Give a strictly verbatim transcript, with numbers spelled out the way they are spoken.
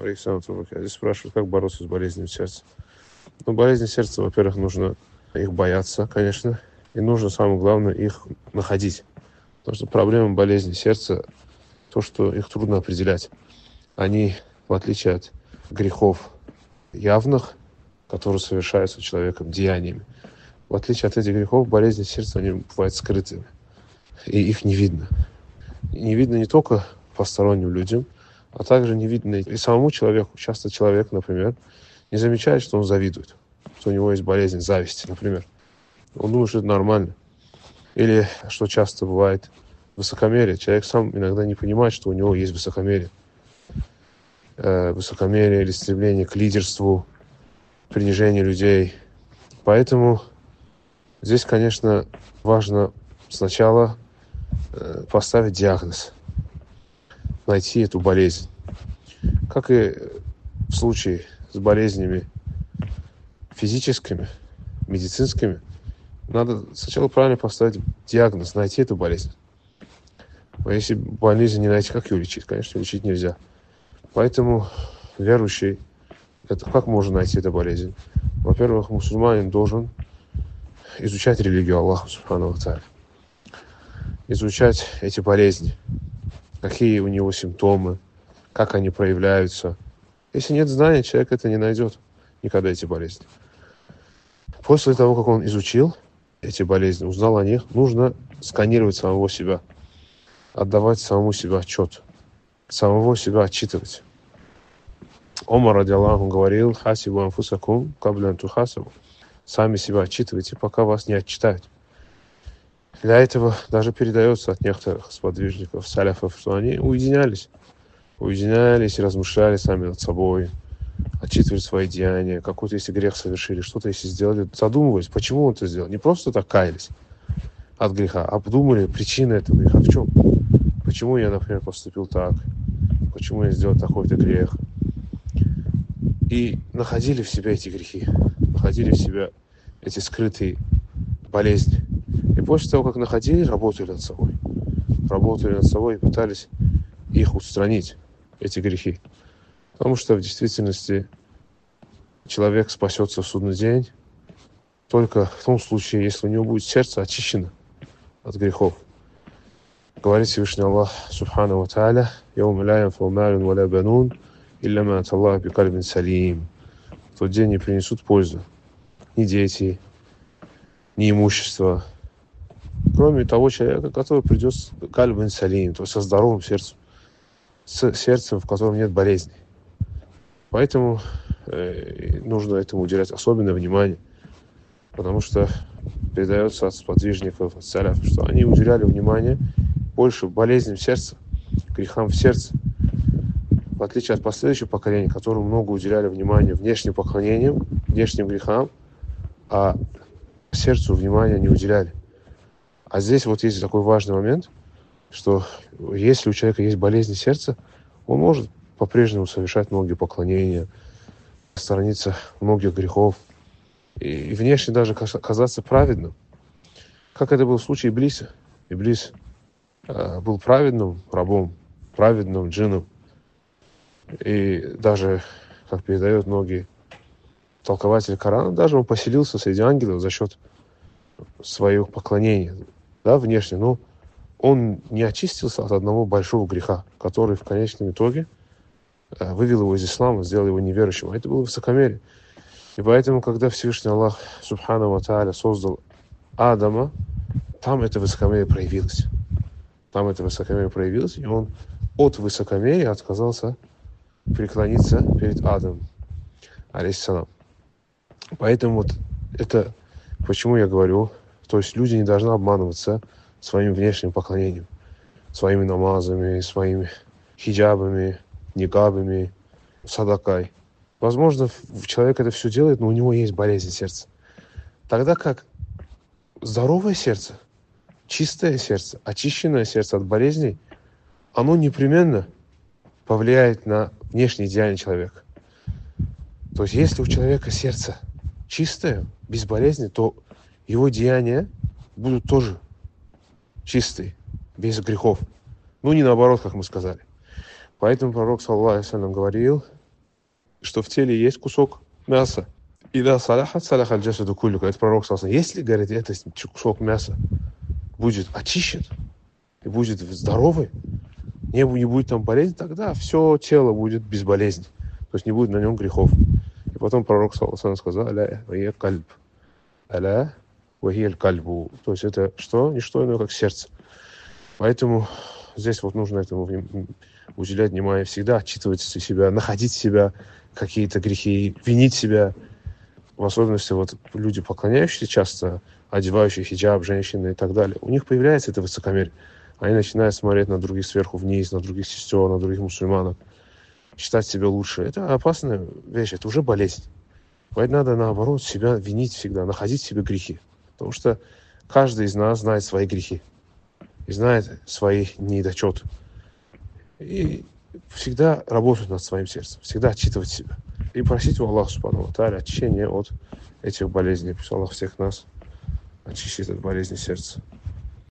Александр, здесь спрашивают, как бороться с болезнью сердца. Ну, болезни сердца, во-первых, нужно их бояться, конечно, и нужно, самое главное, их находить. Потому что проблема болезни сердца то, что их трудно определять. Они, в отличие от грехов явных, которые совершаются человеком деяниями, в отличие от этих грехов, болезни сердца, они бывают скрытыми, и их не видно. И не видно не только посторонним людям, а также не видно и самому человеку. Часто человек, например, не замечает, что он завидует, что у него есть болезнь зависти, например. Он думает, что это нормально. Или, что часто бывает, высокомерие. Человек сам иногда не понимает, что у него есть высокомерие. Э, высокомерие или стремление к лидерству, принижение людей. Поэтому здесь, конечно, важно сначала э, поставить диагноз, найти эту болезнь. Как и в случае с болезнями физическими, медицинскими, надо сначала правильно поставить диагноз, найти эту болезнь. А если болезнь не найти, как ее лечить? Конечно, лечить нельзя. Поэтому верующий, это как можно найти эту болезнь? Во-первых, мусульманин должен изучать религию Аллаха, субхану ва тааля. Изучать эти болезни, какие у него симптомы, как они проявляются. Если нет знания, человек это не найдет никогда, эти болезни. После того, как он изучил эти болезни, узнал о них, нужно сканировать самого себя, отдавать самому себе отчет, самого себя отчитывать. Омар, ради Аллаху, говорил: «Хасибу анфусакум кабля ан тухасабу». Сами себя отчитывайте, пока вас не отчитают. Для этого даже передается от некоторых сподвижников, саляфов, что они уединялись, уединялись и размышляли сами над собой, отчитывали свои деяния, какой-то если грех совершили, что-то если сделали, задумывались, почему он это сделал. Не просто так каялись от греха, а обдумали причины этого греха. В чем? Почему я, например, поступил так? Почему я сделал такой-то грех? И находили в себе эти грехи, находили в себе эти скрытые болезни. И после того, как находили, работали над собой. Работали над собой и пытались их устранить, эти грехи. Потому что в действительности человек спасется в судный день только в том случае, если у него будет сердце очищено от грехов. Говорит Всевышний Аллах, субхану ва тааля: «Яум ла янфау малун ва ла банун илля ман ата Аллаха би кальбин салим». В тот день не принесут пользу ни дети, ни имущество, кроме того человека, который придет с кальбин салим, то есть со здоровым сердцем, с сердцем, в котором нет болезней. Поэтому э, нужно этому уделять особенное внимание, потому что передается от сподвижников, от саляфов, что они уделяли внимание больше болезням сердца, грехам в сердце, в отличие от последующих поколений, которые много уделяли внимания внешним поклонениям, внешним грехам, а сердцу внимания не уделяли. А здесь вот есть такой важный момент, что если у человека есть болезнь сердца, он может по-прежнему совершать многие поклонения, сторониться многих грехов, и, и внешне даже казаться праведным. Как это был в случае Иблиса. Иблис э, был праведным рабом, праведным джинном. И даже, как передают многие толкователи Корана, даже он поселился среди ангелов за счет своих поклонений, да, внешне. Но он не очистился от одного большого греха, который в конечном итоге э, вывел его из ислама, сделал его неверующим. А это было высокомерие. И поэтому, когда Всевышний Аллах, субхану ва тааля, создал Адама, там это высокомерие проявилось. Там это высокомерие проявилось, и он от высокомерия отказался преклониться перед Адамом, алейхиссалам. Поэтому вот это, почему я говорю, то есть люди не должны обманываться своим внешним поклонением, своими намазами, своими хиджабами, никабами, садакой. Возможно, человек это все делает, но у него есть болезнь сердца. Тогда как здоровое сердце, чистое сердце, очищенное сердце от болезней, оно непременно повлияет на внешние деяния человека. То есть, если у человека сердце чистое, без болезни, то его деяния будут тоже чистые, без грехов. Ну, не наоборот, как мы сказали. Поэтому пророк, саллаллаху алейхи ва саллям, говорил: что в теле есть кусок мяса. И да, салахат салахат джасаду куллю, это пророк сказал, если, говорит, этот кусок мяса будет очищен и будет здоровый, не, не будет там болезни, тогда все тело будет без болезни. То есть не будет на нем грехов. И потом пророк сказал, аля вахия кальб. Аля вахия кальбу. То есть это что? Не что иное, как сердце. Поэтому здесь вот нужно этому уделять внимание всегда, отчитывать себя, находить себя, какие-то грехи, винить себя. В особенности вот люди, поклоняющиеся часто, одевающие хиджаб, женщины и так далее, у них появляется это высокомерие. Они начинают смотреть на других сверху вниз, на других сестер, на других мусульманок, считать себя лучше. Это опасная вещь, это уже болезнь. Поэтому надо, наоборот, себя винить всегда, находить в себе грехи. Потому что каждый из нас знает свои грехи и знает свои недочеты. И всегда работать над своим сердцем, всегда отчитывать себя. И просить у Аллаха Субхану ва Тааля очищения от этих болезней. Пусть Аллах всех нас очистит от болезни сердца.